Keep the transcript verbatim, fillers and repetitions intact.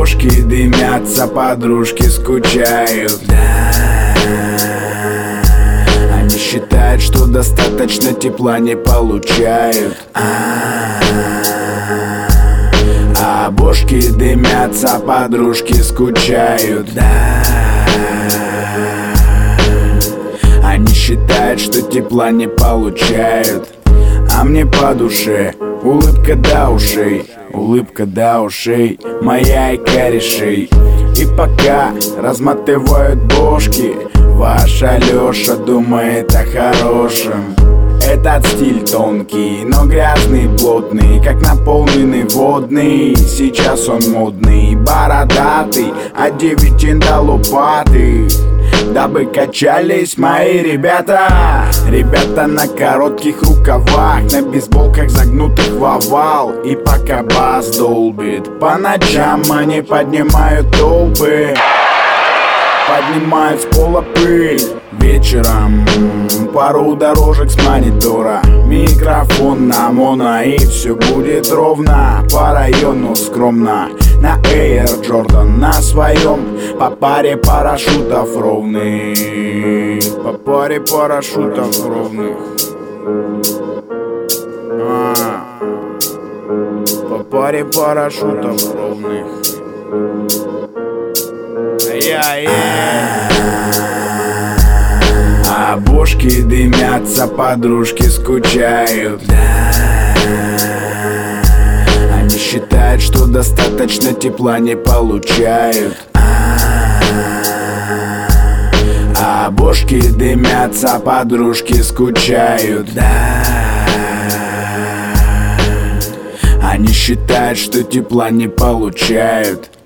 бошки дымятся, подружки скучают. Да, они считают, что достаточно тепла не получают. А бошки дымятся, подружки скучают. Да, они считают, что тепла не получают. А мне по душе улыбка до ушей, улыбка до ушей, моя и корешей. И пока разматывают бошки, ваша Лёша думает о хорошем. Этот стиль тонкий, но грязный, плотный, как наполненный водный. Сейчас он модный, бородатый, от девятин до лопаты, дабы качались мои ребята. Ребята на коротких рукавах, на бейсболках загнутых в овал. И пока бас долбит, по ночам они поднимают толпы, поднимают с пола пыль. Вечером пару дорожек с монитора, микрофон на моно, и все будет ровно. По району скромно, на Air Jordan на своем, по паре парашютов ровных, по паре парашютов ровных. а, По паре парашютов ровных. Я-я. А бошки дымятся, подружки скучают. Да, они считают, что достаточно тепла не получают. А бошки дымятся, подружки скучают. Да, они считают, что тепла не получают.